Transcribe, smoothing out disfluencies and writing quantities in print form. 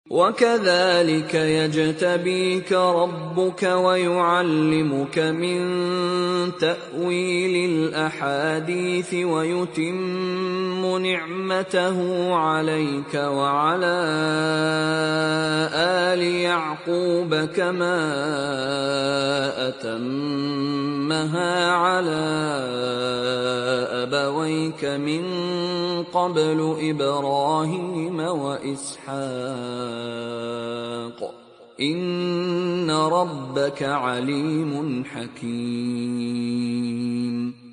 وَكَذَلِكَ يَجْتَبِيكَ رَبُّكَ وَيُعَلِّمُكَ مِن تَأْوِيلِ الْأَحَادِيثِ وَيُتِمُّ نِعْمَتَهُ عَلَيْكَ وَعَلَىٰ آلِ يَعْقُوبَ كَمَا أَتَمَّهَا عَلَىٰ أَبَوَيْكَ مِن قَبْلُ إِبْرَاهِيمَ وَإِسْحَاقَ ۚ إِنَّ رَبَّكَ عَلِيمٌ حَكِيمٌ.